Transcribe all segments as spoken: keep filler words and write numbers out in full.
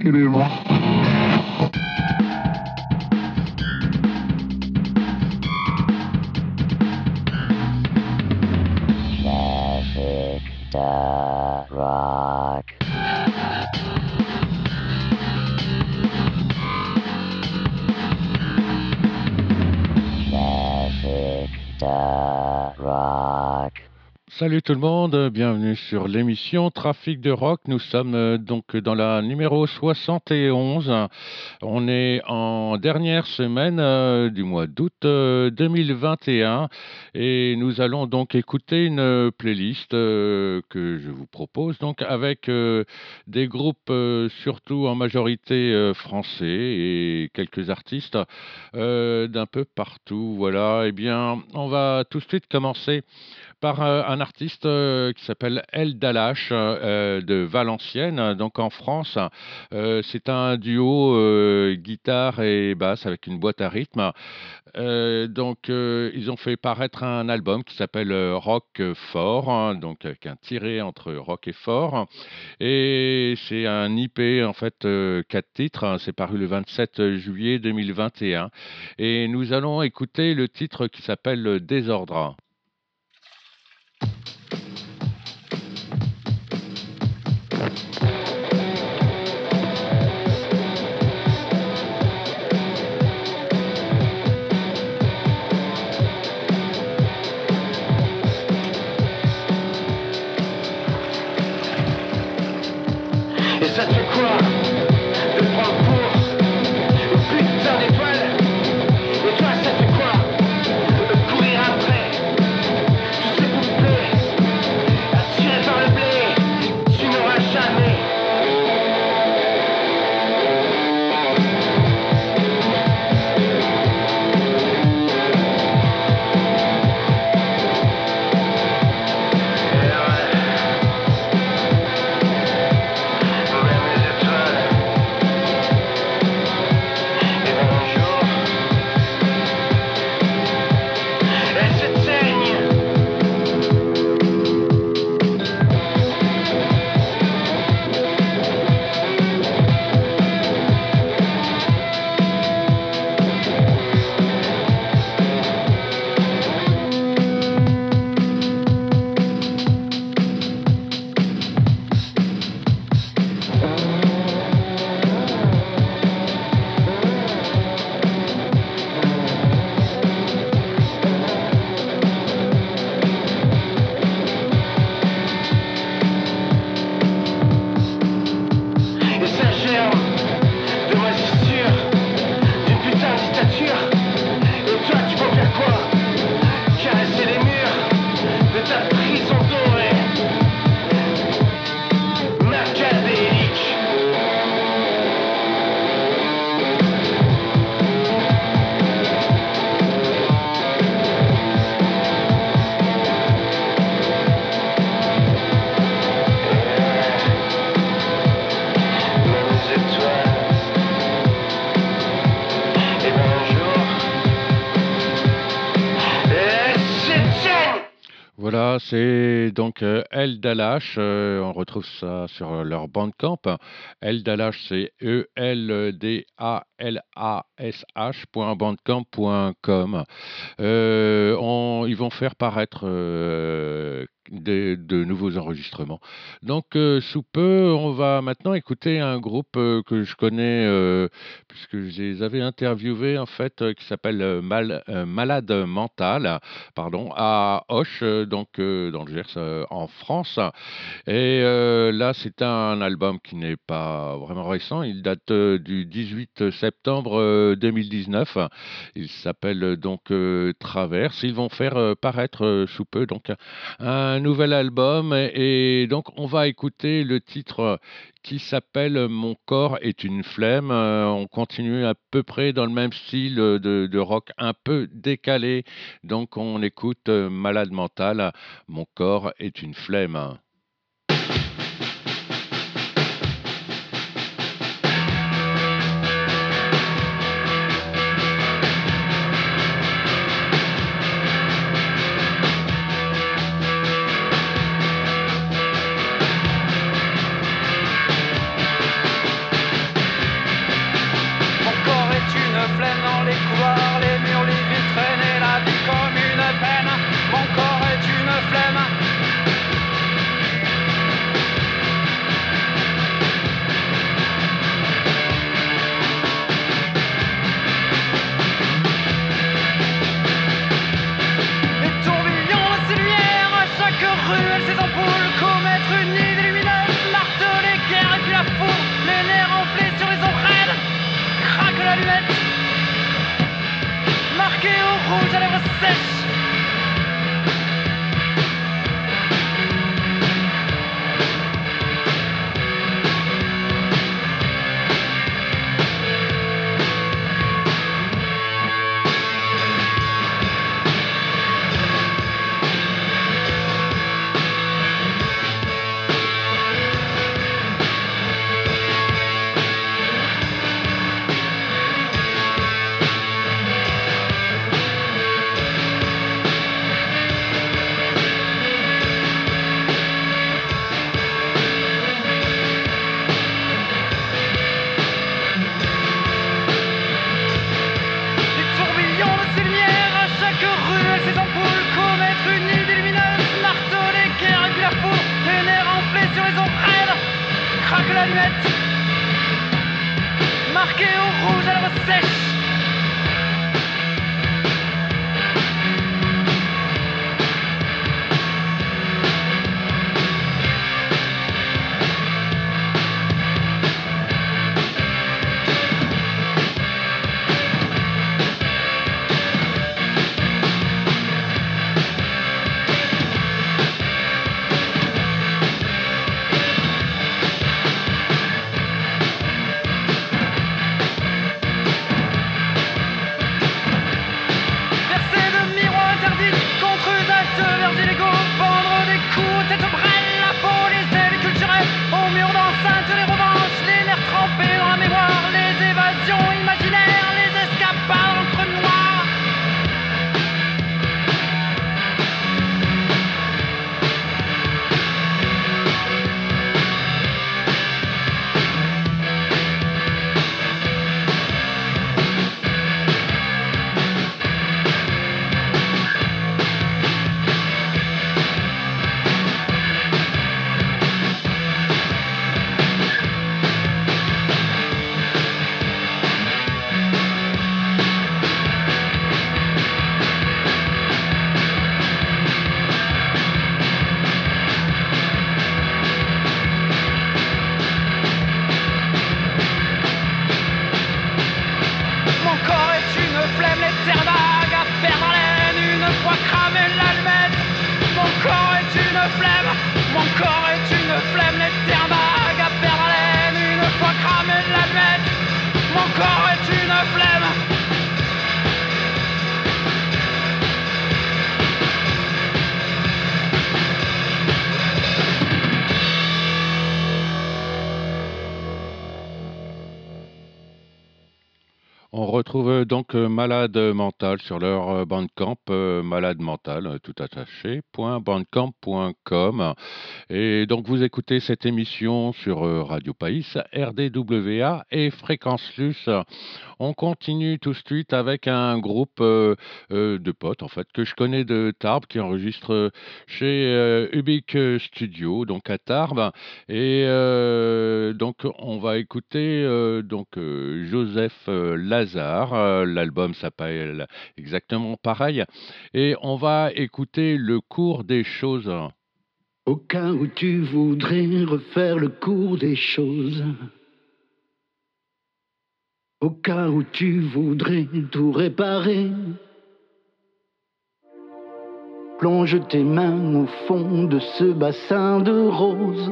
Classic da rock. Classic da rock. Salut tout le monde, bienvenue sur l'émission Trafic de Rock. Nous sommes euh, donc dans la numéro soixante et onze. On est en dernière semaine euh, du mois d'août euh, deux mille vingt et un et nous allons donc écouter une playlist euh, que je vous propose donc avec euh, des groupes euh, surtout en majorité euh, français et quelques artistes euh, d'un peu partout. Voilà, eh bien on va tout de suite commencer par euh, un artiste euh, qui s'appelle El Dalash euh, de Valenciennes, donc en France. Euh, c'est un duo euh, guitare et basse avec une boîte à rythme. Euh, donc euh, ils ont fait paraître un album qui s'appelle euh, Rock Fort, hein, donc avec un tiré entre rock et fort. Et c'est un I P en fait euh, quatre titres. Hein, c'est paru le vingt-sept juillet deux mille vingt et un. Et nous allons écouter le titre qui s'appelle Désordre. Et ça te fait quoi de prendre pour une putain d'étoile? Et toi ça te fait quoi de courir après tous ces poupées attirées par le blé? Tu n'auras jamais. Voilà, c'est donc euh, El Dalash. Euh, on retrouve ça sur leur Bandcamp. El Dalash, c'est E L D A L A S H point bandcamp point com. Euh, on- ils vont faire paraître euh, des- de nouveaux enregistrements. Donc, euh, sous peu, on va maintenant écouter un groupe euh, que je connais, euh, puisque je les avais interviewés, en fait, euh, qui s'appelle euh, Mal- euh, Malade Mental, pardon, à Auch, euh, donc euh, dans le Gers, euh, en France. Et euh, là, c'est un album qui n'est pas vraiment récent. Il date euh, du dix-huit septembre euh, deux mille dix-neuf. Il s'appelle euh, donc euh, Traverse. Ils vont faire euh, paraître euh, sous peu donc un nouvel album. Et, et donc, on va écouter le titre qui s'appelle Mon corps est une flemme. Euh, on continue à peu près dans le même style de, de rock un peu décalé. Donc, on écoute euh, Malade mental. Mon corps est une flemme. ampoules, commettre une idée lumineuse, marteler guerre et puis la foule, les nerfs enflés sur les oreilles, craque l'allumette, marqué au rouge à lèvres sèches. Marqué au rouge à lèvres sèches. Mon corps est une flemme, les terres vagues à perdre haleine. Une fois cramé de l'allumette, mon corps est une flemme. On retrouve donc euh, Malade Mental sur leur euh, Bandcamp, euh, Malade Mental, euh, tout attaché, point bandcamp point com. Et donc vous écoutez cette émission sur euh, Radio Païs, R D W A et Fréquence Luce. On continue tout de suite avec un groupe euh, euh, de potes en fait que je connais de Tarbes qui enregistre chez euh, Ubique Studio, donc à Tarbes. Et euh, donc on va écouter euh, donc euh, Joseph euh, Lazare. Euh, L'album s'appelle exactement pareil. Et on va écouter Le cours des choses. Au cas où tu voudrais refaire le cours des choses, au cas où tu voudrais tout réparer, plonge tes mains au fond de ce bassin de roses.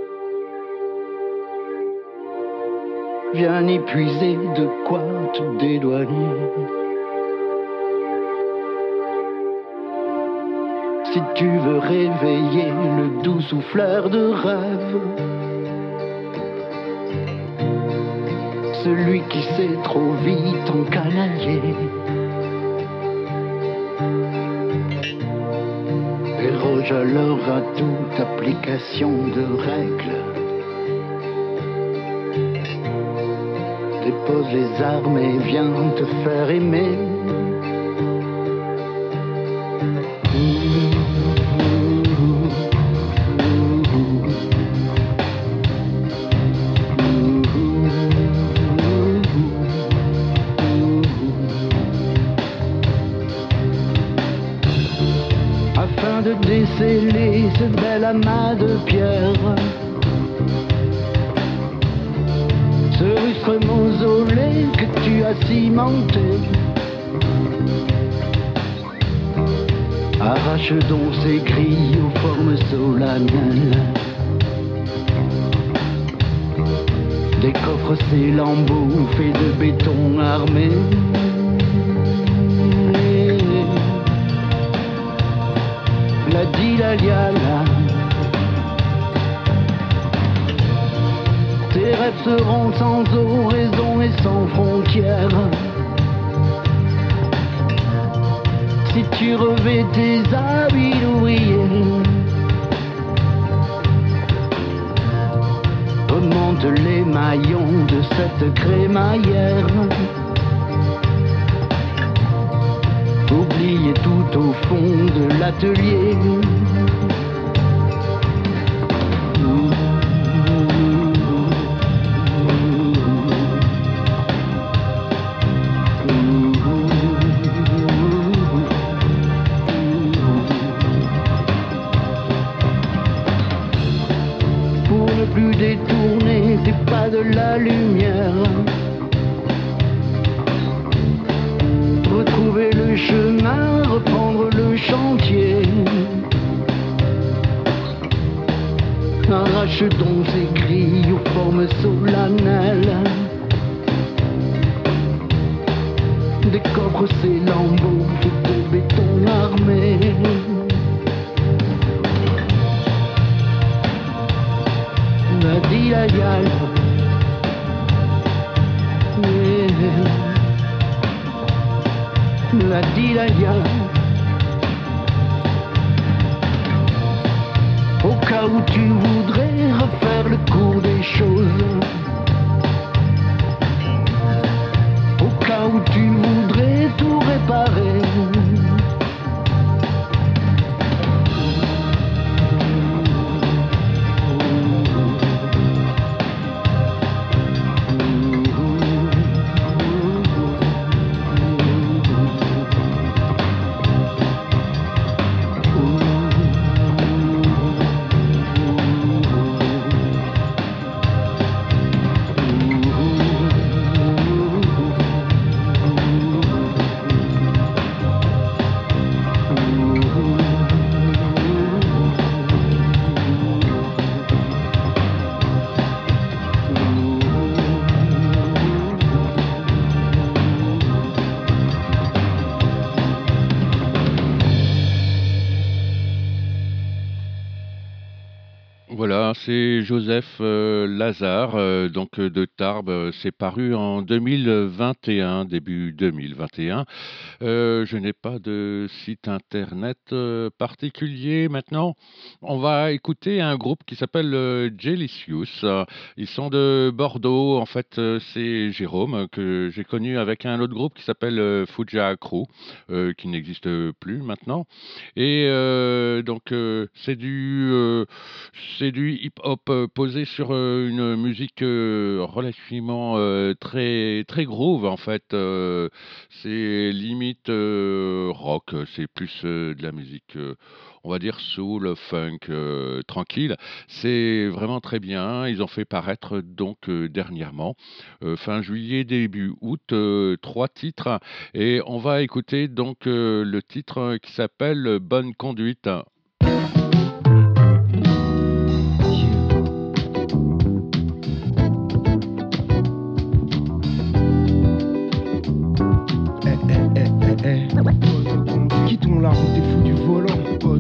Viens y puiser de quoi te dédouaner. Si tu veux réveiller le doux souffleur de rêve, celui qui s'est trop vite encanaillé, déroge alors à toute application de règles. Dépose les armes et viens te faire aimer. Afin de déceler ce bel amas de pierre. Ce rustre mausolée que tu as cimenté, arrache donc ces grilles aux formes solennelles. Décoffre ces lambeaux faits de béton armé. La dilaliala. Tes rêves seront sans oraison et sans frontières. Si tu revais tes habits d'ouvrier, remonte les maillons de cette crémaillère. Oublié tout au fond de l'atelier. Pour ne plus détourner tes pas de la lumière, retrouver le chemin, reprendre le chantier. Arrache donc ces grilles aux formes solennelles. Décoffre ces lambeaux faits de béton armé. La dilayal. La dilaya. Au cas où tu voudrais refaire le cours des choses, au cas où tu voudrais tout réparer, Voilà, c'est Joseph euh, Lazare, euh, donc euh, de Tarbes. Euh, C'est paru en deux mille vingt et un, début deux mille vingt et un. Euh, je n'ai pas de site internet euh, particulier maintenant. On va écouter un groupe qui s'appelle euh, Jelicious. Euh, Ils sont de Bordeaux. En fait, euh, c'est Jérôme euh, que j'ai connu avec un autre groupe qui s'appelle euh, Fuja Crew, euh, qui n'existe plus maintenant. Et euh, donc, euh, c'est du, euh, c'est du hip-hop euh, posé sur euh, une musique euh, relativement euh, très, très groove en fait. Euh, c'est limite euh, rock, c'est plus euh, de la musique, euh, on va dire soul, funk, euh, tranquille. C'est vraiment très bien. Ils ont fait paraître donc euh, dernièrement, euh, fin juillet, début août, euh, trois titres. Et on va écouter donc euh, le titre qui s'appelle Bonne conduite. Quittons la route des fous du volant.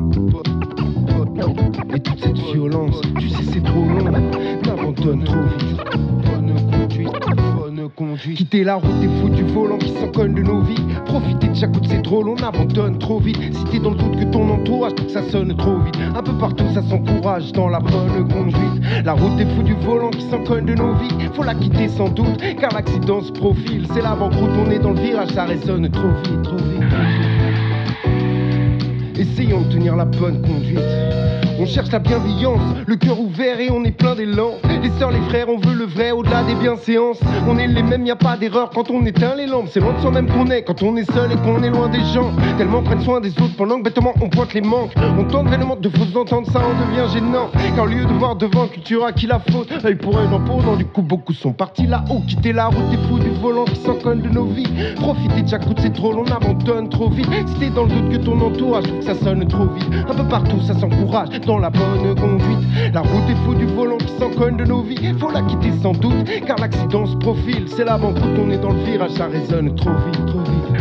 Et toute cette violence, tu sais c'est trop long. N'abandonne trop vite. Bonne conduite, bonne conduite. Quitter la route des fous du volant qui s'en cognent de nos vies. Profiter de chaque coup de c'est drôle, on abandonne trop vite. Si t'es dans le doute que ton entourage, que ça sonne trop vite. Un peu partout ça s'encourage dans la bonne conduite. La route des fous du volant qui s'en cognent de nos vies. Faut la quitter sans doute, car l'accident se profile. C'est la banqueroute, on est dans le virage, ça résonne trop vite, trop vite. Essayons de tenir la bonne conduite. On cherche la bienveillance, le cœur ouvert et on est plein d'élan. Les sœurs, les frères, on veut le vrai au-delà des bienséances. On est les mêmes, y a pas d'erreur quand on éteint les lampes. C'est loin de soi même qu'on est quand on est seul et qu'on est loin des gens. Tellement prennent soin des autres pendant que bêtement on pointe les manques. On tente vraiment de fausses entendre, ça en devient gênant. Car au lieu de voir devant, culture à qui la faute. Œil pour œil, dent pour dent, du coup beaucoup sont partis là-haut. Quitter la route des fous du volant qui s'en cogne de nos vies. Profiter de chaque coup de c'est trop long, on abandonne trop vite. Si t'es dans le doute que ton entourage, je trouve que ça sonne trop vite. Un peu partout ça s'encourage dans la bonne conduite. La route des fous du volant qui s'en cogne de nos vies. Faut la quitter sans doute, car l'accident se profile. C'est la banqueroute, on est dans le virage, ça résonne trop vite, trop vite.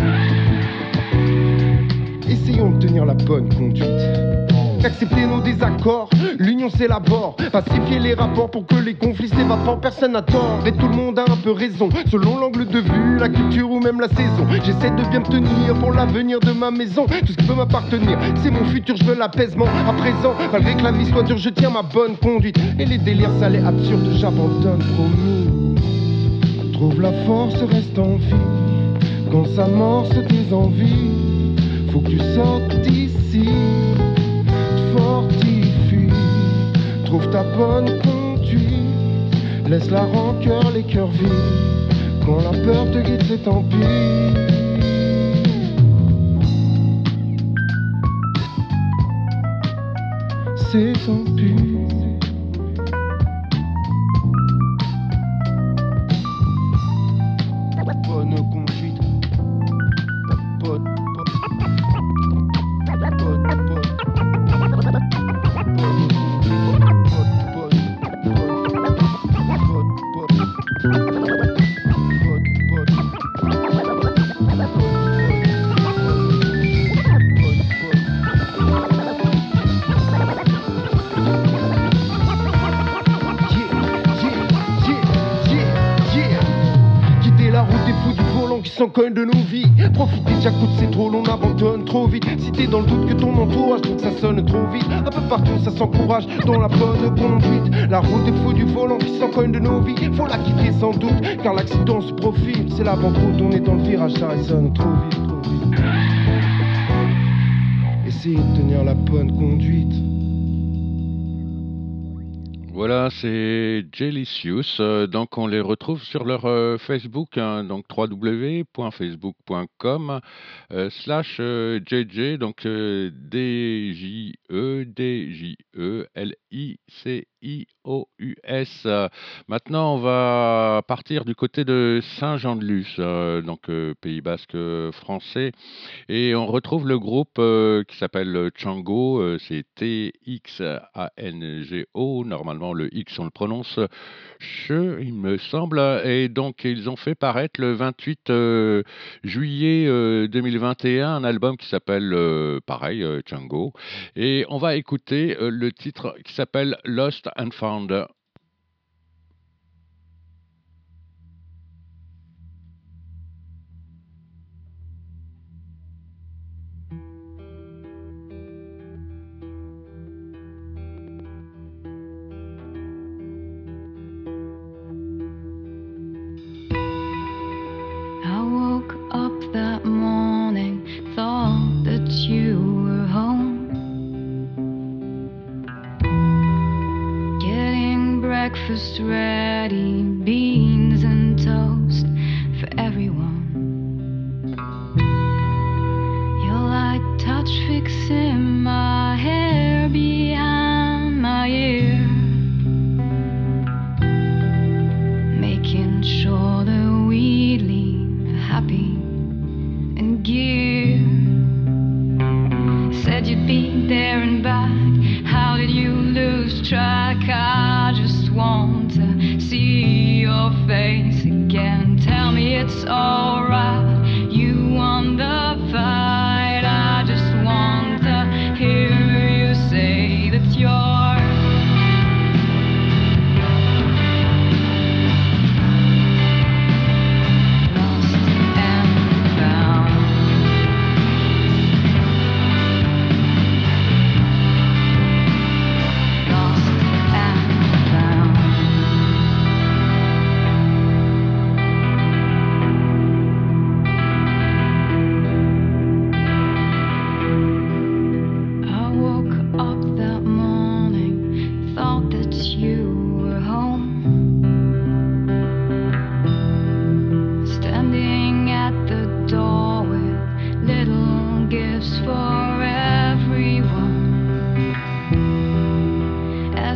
Essayons de tenir la bonne conduite. Accepter nos désaccords, l'union s'élabore. Pacifier les rapports pour que les conflits s'évaporent. Personne n'a tort et tout le monde a un peu raison. Selon l'angle de vue, la culture ou même la saison. J'essaie de bien me tenir pour l'avenir de ma maison. Tout ce qui peut m'appartenir, c'est mon futur, je veux l'apaisement. À présent, malgré que la vie soit dure, je tiens ma bonne conduite. Et les délires salés absurdes, j'abandonne, promis. Trouve la force, reste en vie. Quand s'amorce tes envies, faut que tu sortes d'ici. Fortifie, trouve ta bonne conduite. Laisse la rancœur, les cœurs vides. Quand la peur te guide, c'est tant pis. C'est tant pis. Bonne conduite. Bonne, bonne, bonne, bonne. S'en cogne de nos vies. Profiter de chaque coup de c'est trop long, on abandonne trop vite. Si t'es dans le doute que ton entourage, donc ça sonne trop vite. Un peu partout ça s'encourage dans la bonne conduite. La route des fous du volant qui s'en cogne de nos vies. Faut la quitter sans doute, car l'accident se profile. C'est la banqueroute, on est dans le virage, ça résonne trop vite, trop vite. Essayez de tenir la bonne conduite. Voilà, c'est Jelicious. Euh, donc, on les retrouve sur leur euh, Facebook, hein, donc w w w point facebook point com euh, slash euh, jj, donc euh, D J E D J E L I C I O U S. Euh, maintenant, on va partir du côté de Saint-Jean-de-Luz, euh, donc euh, Pays Basque euh, français, et on retrouve le groupe euh, qui s'appelle Tchango. Euh, c'est T X A N G O. Normalement, le X, on le prononce che, il me semble. Et donc, ils ont fait paraître le vingt-huit euh, juillet euh, deux mille vingt et un un album qui s'appelle, euh, pareil, euh, Tchango. Et on va écouter euh, le titre qui s'appelle Lost and Found. I woke up that morning, thought that you were home, getting breakfast ready, beans and toast for everyone. Your light touch fixing my hair behind my ear, making sure that we'd leave happy and gear. Said you'd be there and back. How did you lose track? I just want to see your face again. Tell me it's alright, you won the fight. I just want to hear you say that you're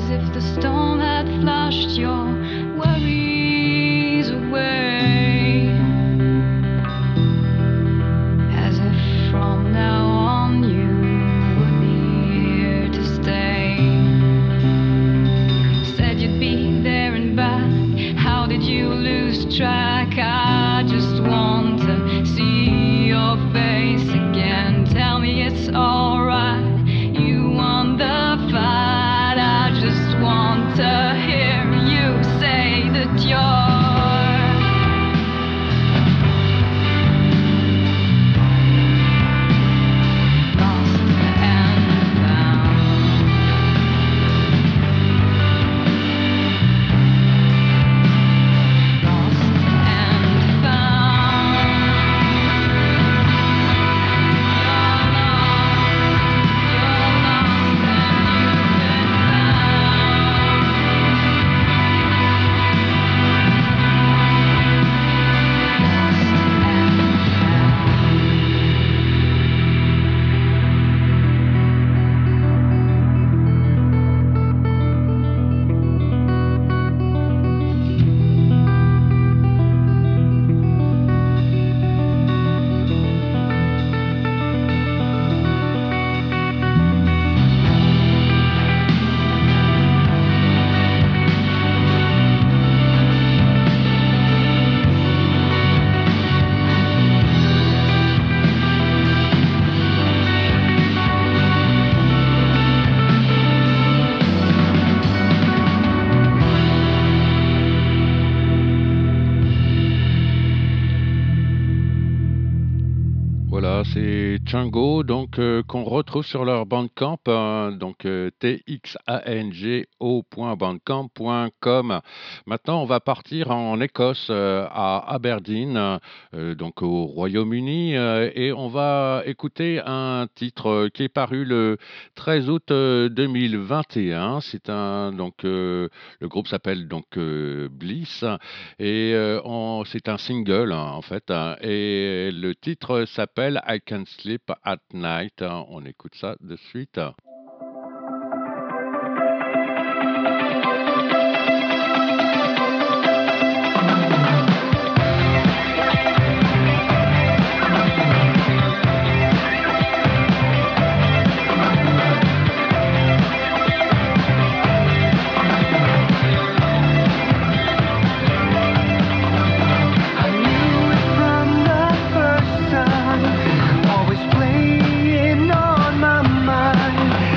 as if the storm had flushed your worries away, as if from now on you would be here to stay. Said you'd be there and back, how did you lose track? I just want to see your face again. Tell me it's alright, you won the fight. I just want to hear you say that you're lost and found. Lost and found. Voilà, c'est Tchango, donc euh, qu'on retrouve sur leur Bandcamp, euh, donc euh, t x a n g o point bandcamp point com. Maintenant, on va partir en Écosse, euh, à Aberdeen, euh, donc au Royaume-Uni, euh, et on va écouter un titre euh, qui est paru le treize août euh, deux mille vingt et un. C'est un donc euh, le groupe s'appelle donc euh, Bliss, et euh, on- c'est un single hein, en fait, hein, et le titre s'appelle I Can Sleep at Night. Hein. On écoute ça de suite. I knew it from the first time, always playing on my mind.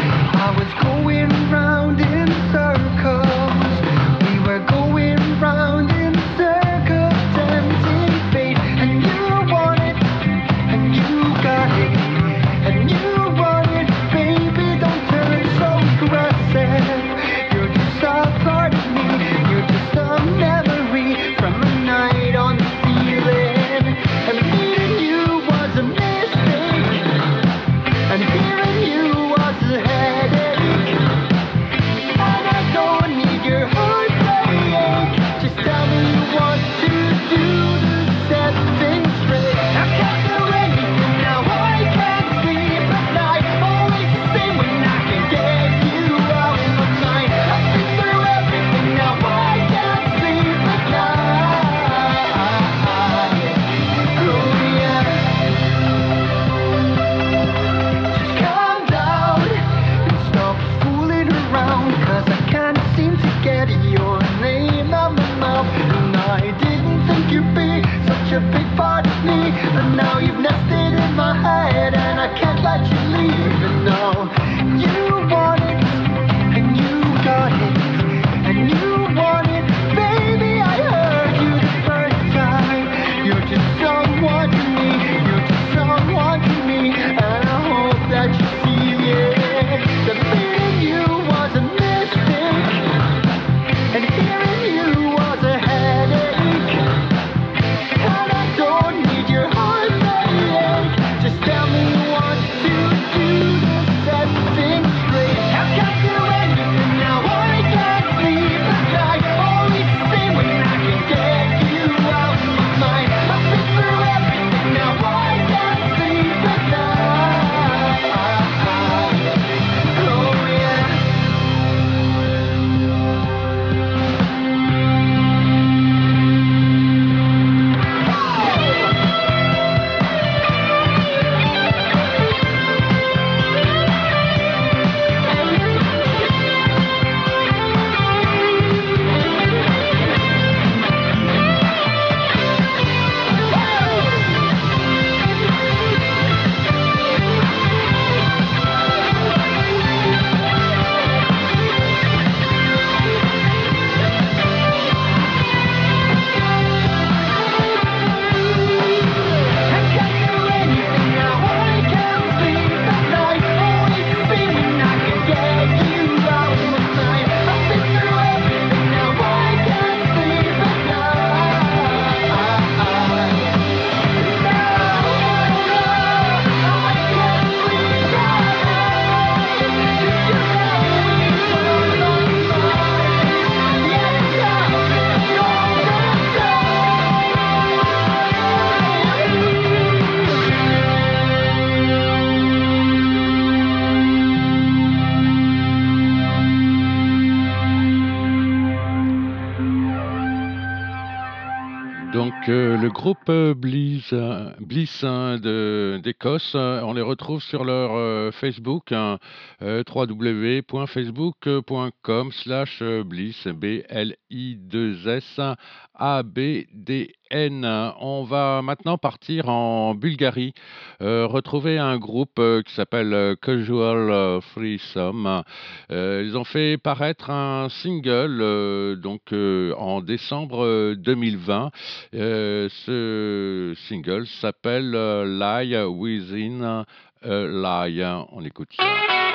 euh, le groupe euh, Bliss, euh, Bliss hein, de- d'Écosse. euh, On les retrouve sur leur euh, Facebook, hein, euh, w w w point facebook point com slash Bliss, B L I deux S A B D N. On va maintenant partir en Bulgarie, euh, retrouver un groupe euh, qui s'appelle euh, Casual euh, Threesome. Euh, ils ont fait paraître un single euh, donc euh, en décembre euh, deux mille vingt. Euh, ce single s'appelle euh, Lie Within a Lie. On écoute ça.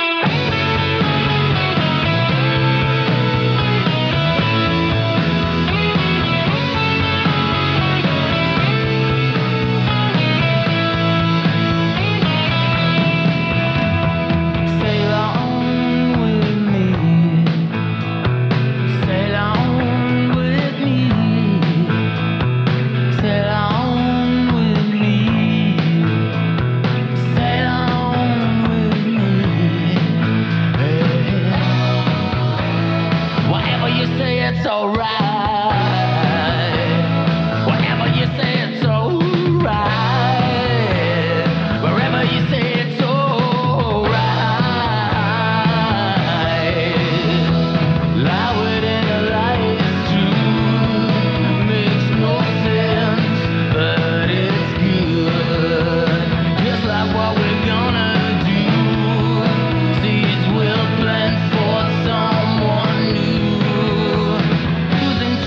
Sail on with me, sail on with me, sail on with me, sail on with me. Hey. Whatever you say, it's alright. Whatever you say, it's alright. Wherever you say, it's alright. Lie within a lie is true. Makes no sense, but it's good. Just like what we're gonna do. Seeds will plant for someone new. Losing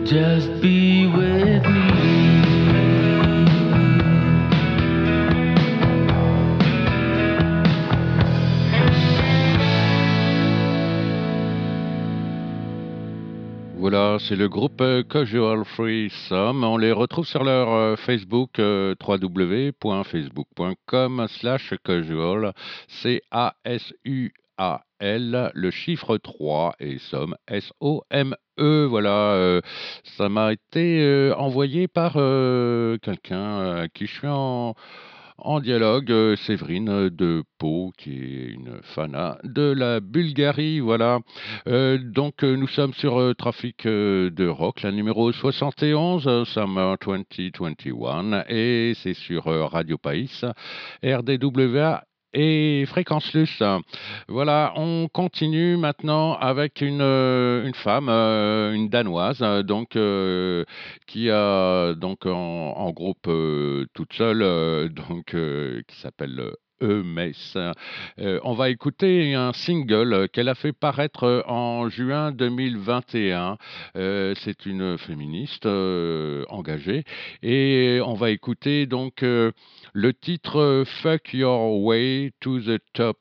just be with me. Voilà, c'est le groupe euh, Casual Threesome. On les retrouve sur leur euh, Facebook euh, w w w point facebook point com slash casual, C A S U A L, le chiffre trois et somme, S O M E. Voilà, euh, ça m'a été euh, envoyé par euh, quelqu'un à qui je suis en... En dialogue, euh, Séverine de Pau, qui est une fana de la Bulgarie, voilà. Euh, donc euh, nous sommes sur euh, Trafic euh, de Rock, la numéro soixante et onze, euh, Summer vingt vingt et un, et c'est sur euh, Radio País, R D W A et Fréquence Luce. Voilà, on continue maintenant avec une, euh, une femme, euh, une danoise, euh, donc euh, qui a donc en, en groupe euh, toute seule, euh, donc euh, qui s'appelle euh, Eumès. Euh, on va écouter un single qu'elle a fait paraître en juin deux mille vingt et un. Euh, c'est une féministe euh, engagée et on va écouter donc euh, le titre Fuck Your Way to the Top.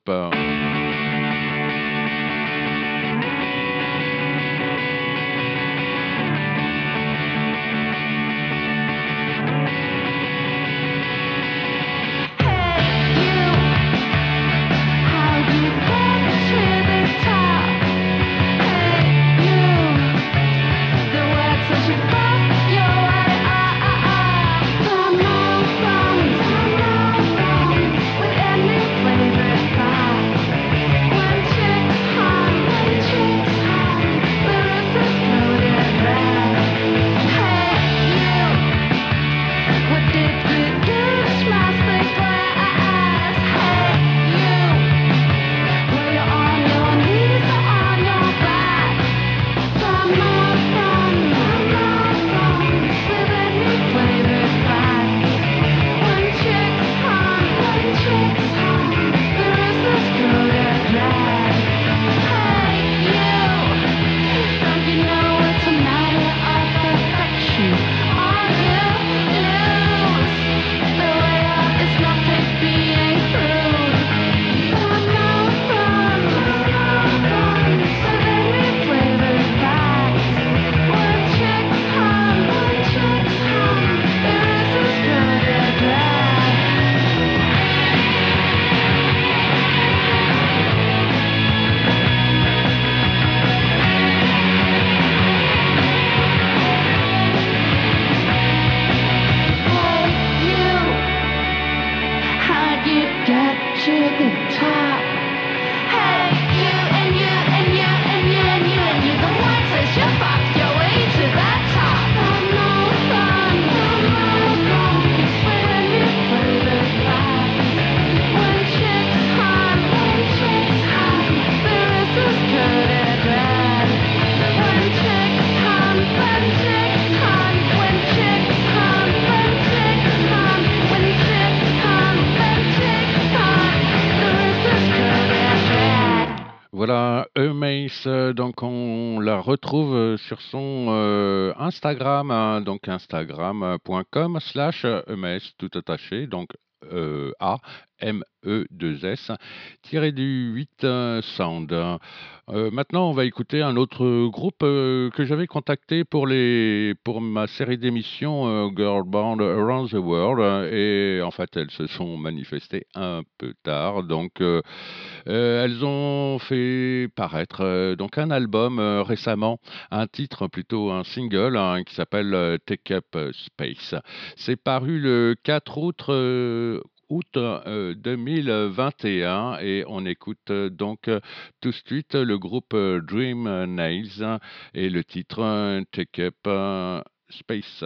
Voilà, Eumès, donc on la retrouve sur son euh, Instagram, hein, donc instagram point com slash Eumès, tout attaché, donc euh, A M E deux S tiré du huit euh, Sound. Euh, maintenant, on va écouter un autre groupe euh, que j'avais contacté pour les pour ma série d'émissions euh, Girl Band Around the World, et en fait, elles se sont manifestées un peu tard, donc euh, euh, elles ont fait paraître euh, donc un album euh, récemment, un titre plutôt un single hein, qui s'appelle euh, Take Up Space. C'est paru le quatre août. Euh, août euh, deux mille vingt et un, et on écoute euh, donc euh, tout de suite le groupe euh, Dream Nails et le titre euh, Take Up euh, Space.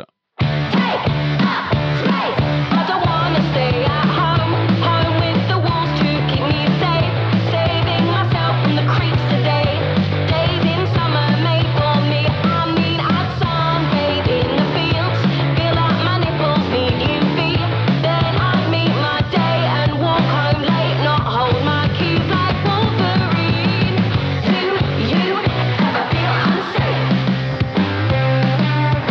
Wolverine. Do you ever feel unsafe?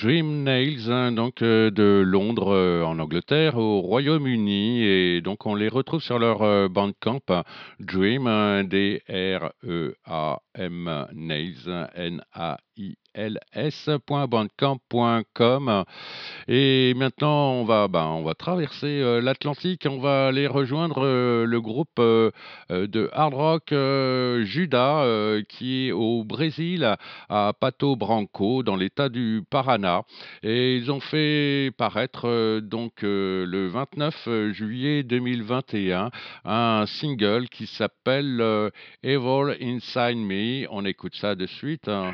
Dream Nails, hein, donc euh, de Londres euh, en Angleterre au Royaume-Uni, et donc on les retrouve sur leur euh, Bandcamp, hein, Dream, hein, D R E A M Nails, N A I L S point bandcamp point com. Et maintenant on va ben, on va traverser euh, l'Atlantique, on va aller rejoindre euh, le groupe euh, euh, de hard rock euh, Judas euh, qui est au Brésil, à Pato Branco, dans l'état du Paraná. Et ils ont fait paraître euh, donc euh, le vingt-neuf juillet deux mille vingt et un un single qui s'appelle euh, Evil Inside Me. On écoute ça de suite, hein.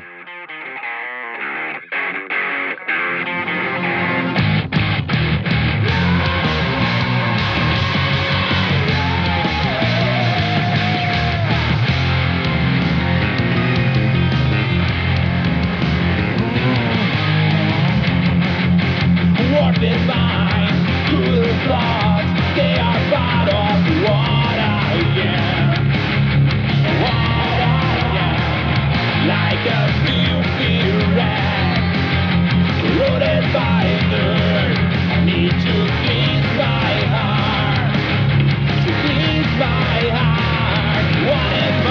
Warped mind, cruel thoughts, they are part of what I am. What I am, like a filthy rat, rooted by dirt. I need to please my heart, to please my heart. What am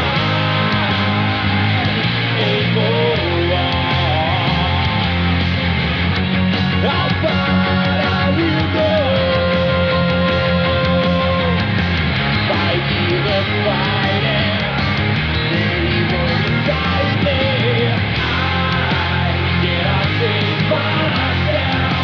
I able on? How far I will go, fighting and fighting, the evil inside me. I cannot save myself.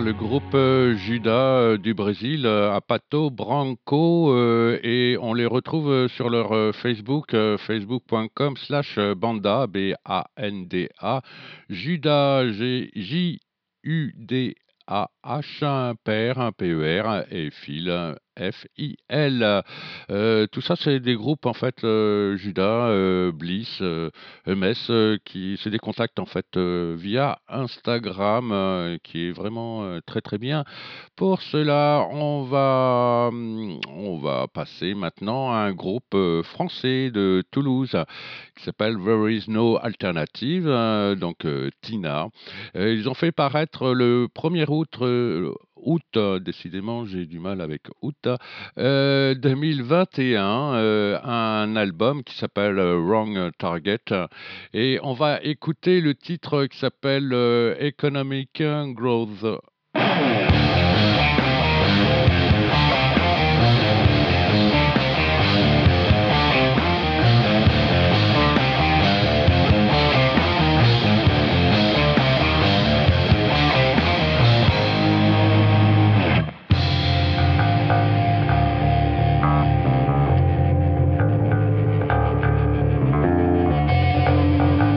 le groupe euh, Judas euh, du Brésil, euh, à Pato Branco, euh, et on les retrouve euh, sur leur euh, Facebook, euh, facebook.com slash banda, B A N D A, Judas, G- J U D A H, un père, un P E R, et Phil, un F I L. Euh, tout ça, c'est des groupes, en fait, euh, Judas, euh, Bliss, euh, M S, euh, qui c'est des contacts en fait euh, via Instagram, euh, qui est vraiment euh, très très bien. Pour cela, on va hum, on va passer maintenant à un groupe euh, français de Toulouse qui s'appelle There Is No Alternative, euh, donc euh, Tina. Euh, ils ont fait paraître le premier août, euh, août, euh, décidément j'ai du mal avec août, euh, deux mille vingt et un, euh, un album qui s'appelle euh, Wrong Target, et on va écouter le titre qui s'appelle euh, Economic Growth.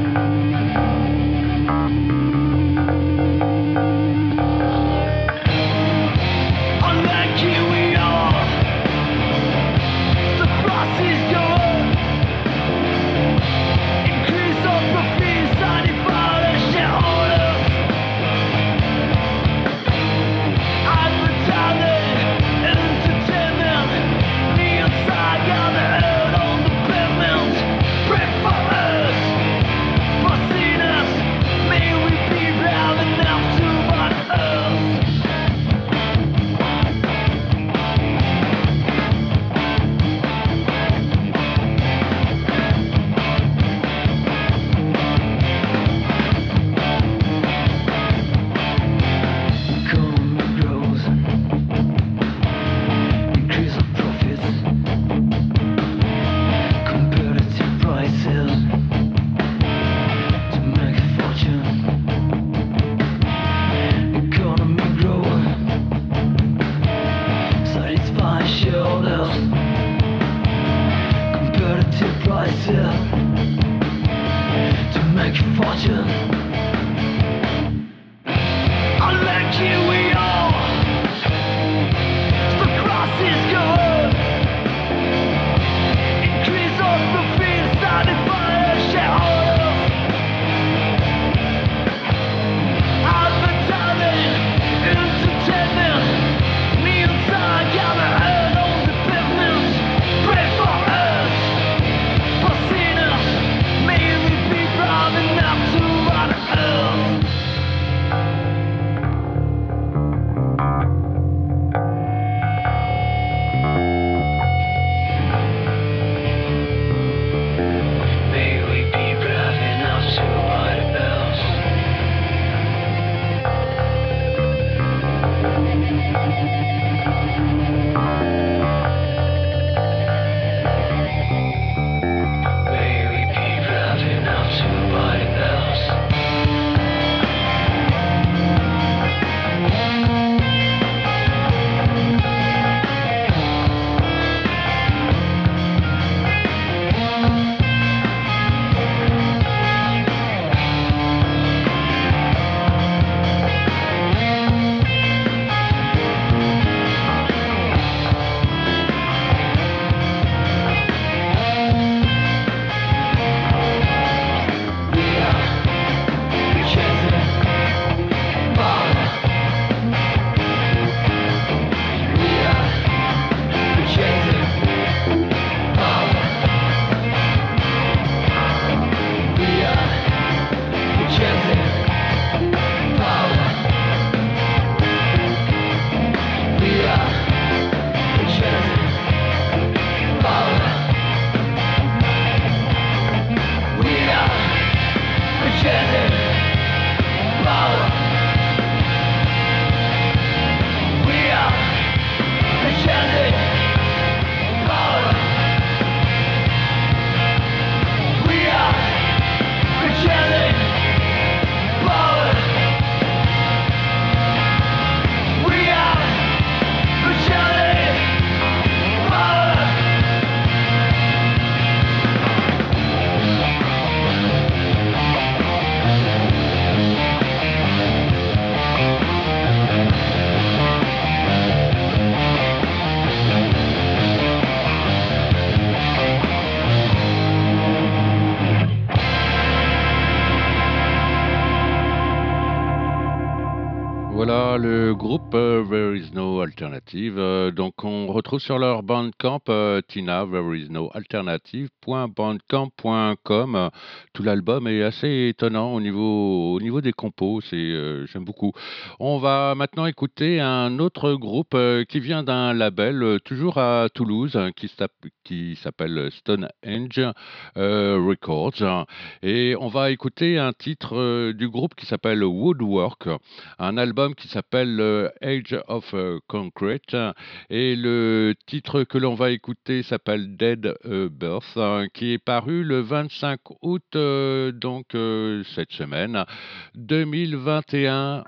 Thank There Is No Alternative. Euh, donc on retrouve sur leur Bandcamp euh, Tina, There Is No Alternative point bandcamp point com. Euh, tout l'album est assez étonnant au niveau, au niveau des compos, c'est, euh, j'aime beaucoup. On va maintenant écouter un autre groupe euh, qui vient d'un label euh, toujours à Toulouse hein, qui s'app- qui s'appelle Stonehenge euh, Records. Et on va écouter un titre euh, du groupe qui s'appelle Woodwork, un album qui s'appelle euh, Age of euh, Concrete. Et le titre que l'on va écouter s'appelle Dead euh, Birth, hein, qui est paru le vingt-cinq août, euh, donc euh, cette semaine, deux mille vingt et un.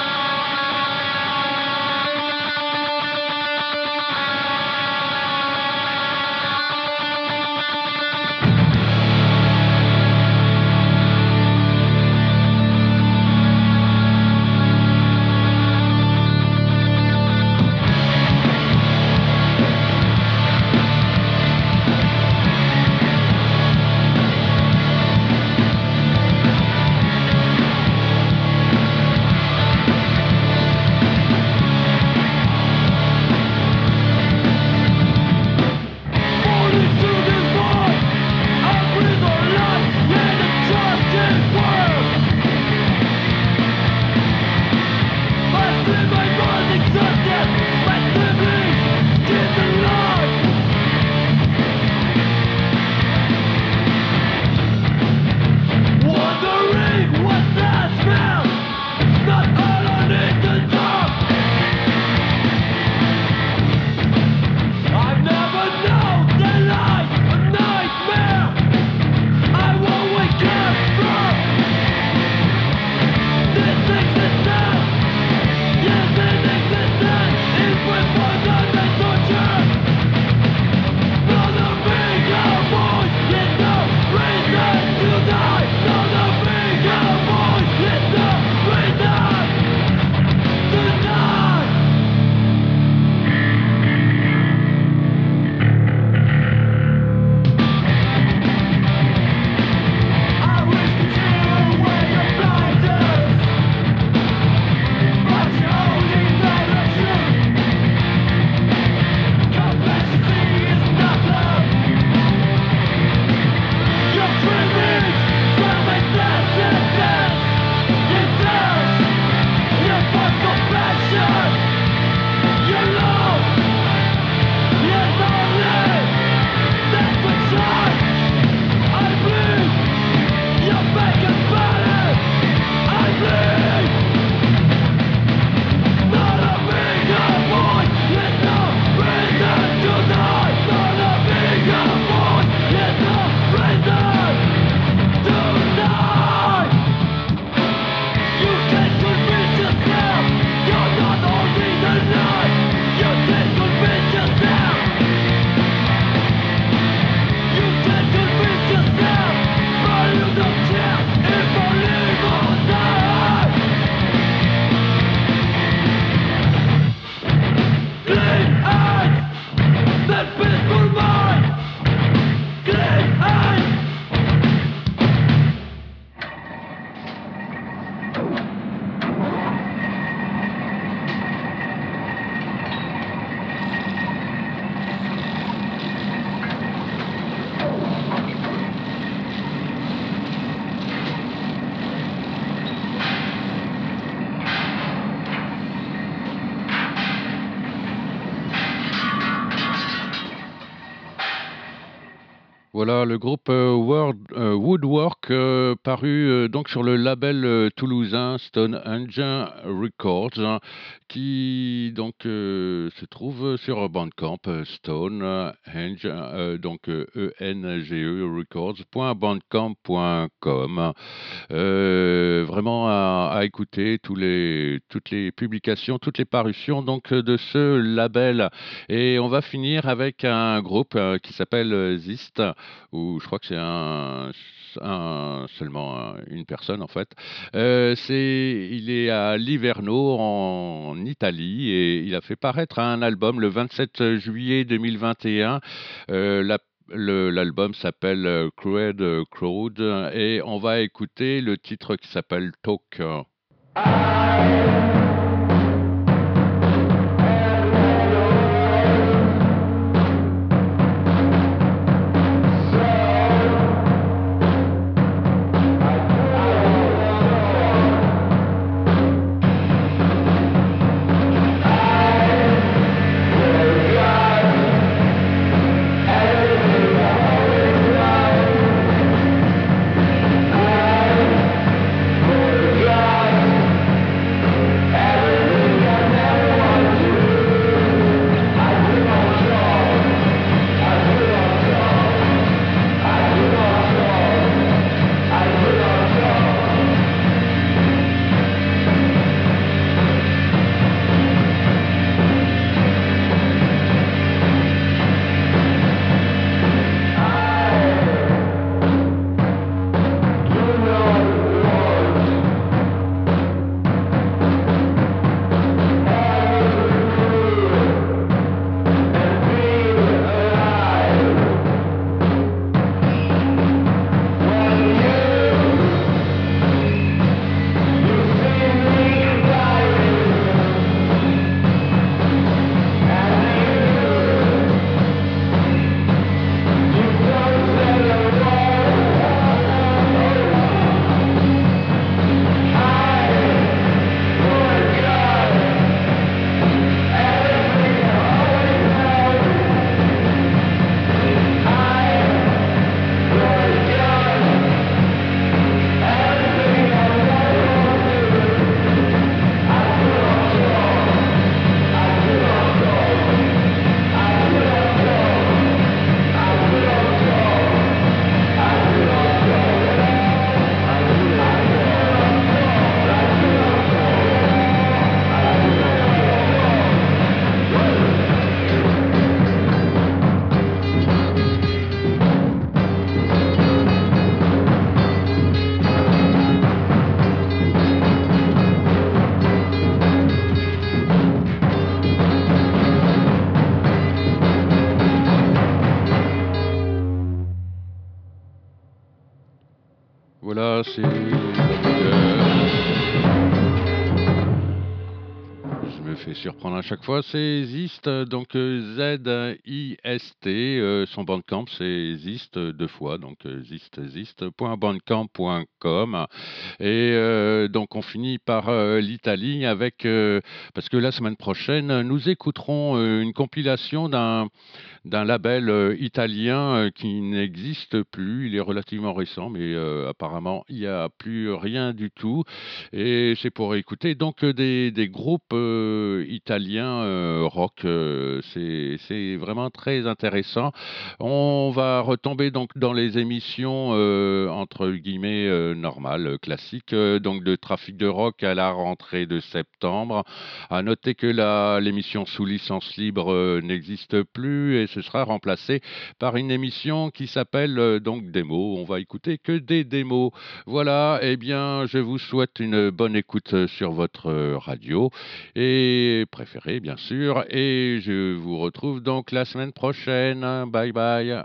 Voilà le groupe euh, World- euh, Woodwork euh, paru euh, donc sur le label euh, toulousain Stonehenge Records hein, qui donc euh, se trouve sur Bandcamp euh, Stonehenge euh, donc euh, E N G E records point bandcamp point com. Euh, vraiment à, à écouter tous les, toutes les publications, toutes les parutions donc de ce label. Et on va finir avec un groupe euh, qui s'appelle euh, Zist, où je crois que c'est un, un- seulement un- une personne en fait. Euh, c'est, il est à Liverno en, en Italie et il a fait paraître un album le vingt-sept juillet deux mille vingt et un. Euh, la- le- L'album s'appelle euh, Crude Crowd et on va écouter le titre qui s'appelle Talk. voilà, c'est... Euh, je me fais surprendre à chaque fois, c'est Zist, donc Z I S T, euh, son bandcamp c'est Zist euh, deux fois, donc euh, zist, zist point bandcamp point com. Et euh, donc on finit par euh, l'Italie avec, euh, parce que la semaine prochaine, nous écouterons euh, une compilation d'un d'un label euh, italien euh, qui n'existe plus. Il est relativement récent, mais euh, apparemment, il n'y a plus rien du tout. Et c'est pour écouter donc euh, des, des groupes euh, italiens euh, rock. euh, c'est, c'est vraiment très intéressant. On va retomber donc dans les émissions euh, entre guillemets euh, normales, euh, classiques, euh, donc de Trafic de Rock à la rentrée de septembre. À noter que la, l'émission sous licence libre euh, n'existe plus et ce sera remplacé par une émission qui s'appelle euh, donc Démo. On va écouter que des démos. Voilà, eh bien, je vous souhaite une bonne écoute euh, sur votre euh, radio et préférée, bien sûr. Et je vous retrouve donc la semaine prochaine. Bye bye.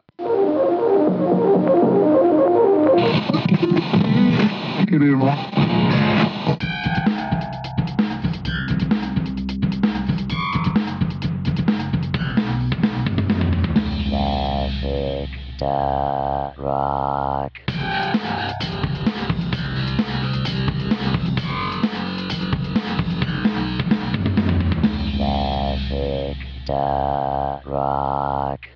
Traffic the Rock.